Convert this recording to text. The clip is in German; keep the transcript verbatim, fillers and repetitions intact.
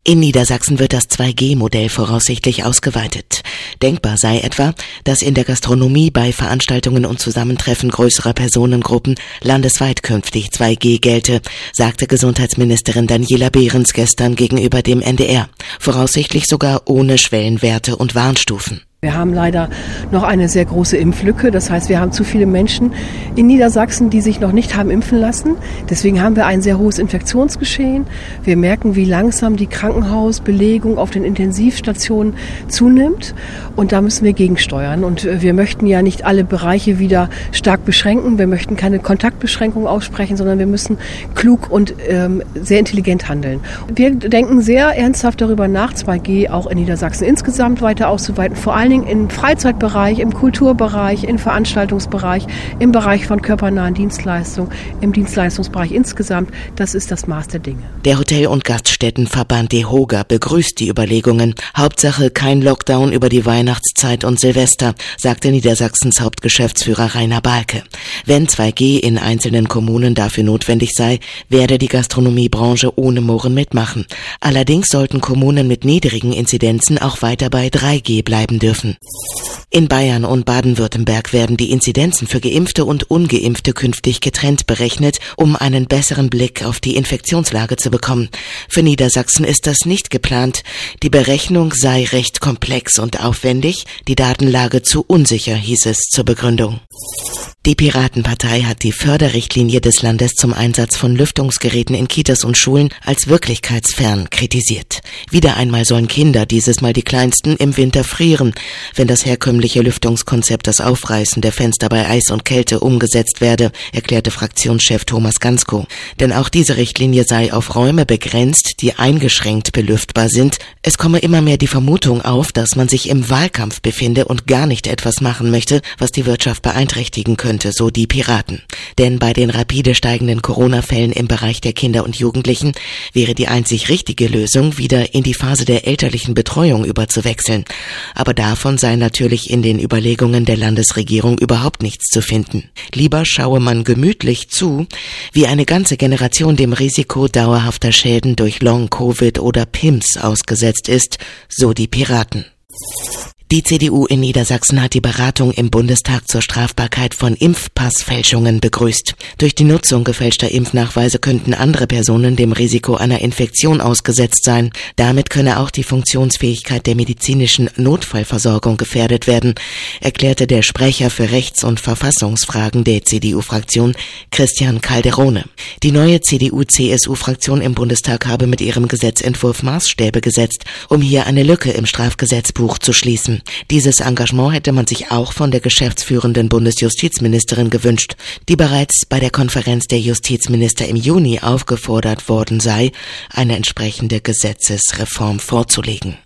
In Niedersachsen wird das zwei G Modell voraussichtlich ausgeweitet. Denkbar sei etwa, dass in der Gastronomie bei Veranstaltungen und Zusammentreffen größerer Personengruppen landesweit künftig zwei G gelte, sagte Gesundheitsministerin Daniela Behrens gestern gegenüber dem N D R. Voraussichtlich sogar ohne Schwellenwerte und Warnstufen. Wir haben leider noch eine sehr große Impflücke. Das heißt, wir haben zu viele Menschen in Niedersachsen, die sich noch nicht haben impfen lassen. Deswegen haben wir ein sehr hohes Infektionsgeschehen. Wir merken, wie langsam die Krankenhausbelegung auf den Intensivstationen zunimmt. Und da müssen wir gegensteuern. Und wir möchten ja nicht alle Bereiche wieder stark beschränken. Wir möchten keine Kontaktbeschränkungen aussprechen, sondern wir müssen klug und ähm, sehr intelligent handeln. Wir denken sehr ernsthaft darüber nach, zwei G auch in Niedersachsen insgesamt weiter auszuweiten. Vor allem im Freizeitbereich, im Kulturbereich, im Veranstaltungsbereich, im Bereich von körpernahen Dienstleistungen, im Dienstleistungsbereich insgesamt. Das ist das Maß der Dinge. Der Hotel- und Gaststättenverband DEHOGA begrüßt die Überlegungen. Hauptsache kein Lockdown über die Weihnachtszeit und Silvester, sagte Niedersachsens Hauptgeschäftsführer Rainer Balke. Wenn zwei G in einzelnen Kommunen dafür notwendig sei, werde die Gastronomiebranche ohne Murren mitmachen. Allerdings sollten Kommunen mit niedrigen Inzidenzen auch weiter bei drei G bleiben dürfen. In Bayern und Baden-Württemberg werden die Inzidenzen für Geimpfte und Ungeimpfte künftig getrennt berechnet, um einen besseren Blick auf die Infektionslage zu bekommen. Für Niedersachsen ist das nicht geplant. Die Berechnung sei recht komplex und aufwendig, die Datenlage zu unsicher, hieß es zur Begründung. Die Piratenpartei hat die Förderrichtlinie des Landes zum Einsatz von Lüftungsgeräten in Kitas und Schulen als wirklichkeitsfern kritisiert. Wieder einmal sollen Kinder, dieses Mal die Kleinsten, im Winter frieren, wenn das herkömmliche Lüftungskonzept, das Aufreißen der Fenster bei Eis und Kälte, umgesetzt werde, erklärte Fraktionschef Thomas Gansko. Denn auch diese Richtlinie sei auf Räume begrenzt, die eingeschränkt belüftbar sind. Es komme immer mehr die Vermutung auf, dass man sich im Wahlkampf befinde und gar nicht etwas machen möchte, was die Wirtschaft beeinträchtigen könnte, so die Piraten. Denn bei den rapide steigenden Corona-Fällen im Bereich der Kinder und Jugendlichen wäre die einzig richtige Lösung, wieder in die Phase der elterlichen Betreuung überzuwechseln. Aber davon sei natürlich in den Überlegungen der Landesregierung überhaupt nichts zu finden. Lieber schaue man gemütlich zu, wie eine ganze Generation dem Risiko dauerhafter Schäden durch Long-Covid oder P I M S ausgesetzt ist, so die Piraten. Die C D U in Niedersachsen hat die Beratung im Bundestag zur Strafbarkeit von Impfpassfälschungen begrüßt. Durch die Nutzung gefälschter Impfnachweise könnten andere Personen dem Risiko einer Infektion ausgesetzt sein. Damit könne auch die Funktionsfähigkeit der medizinischen Notfallversorgung gefährdet werden, erklärte der Sprecher für Rechts- und Verfassungsfragen der C D U-Fraktion, Christian Calderone. Die neue C D U-C S U-Fraktion im Bundestag habe mit ihrem Gesetzentwurf Maßstäbe gesetzt, um hier eine Lücke im Strafgesetzbuch zu schließen. Dieses Engagement hätte man sich auch von der geschäftsführenden Bundesjustizministerin gewünscht, die bereits bei der Konferenz der Justizminister im Juni aufgefordert worden sei, eine entsprechende Gesetzesreform vorzulegen.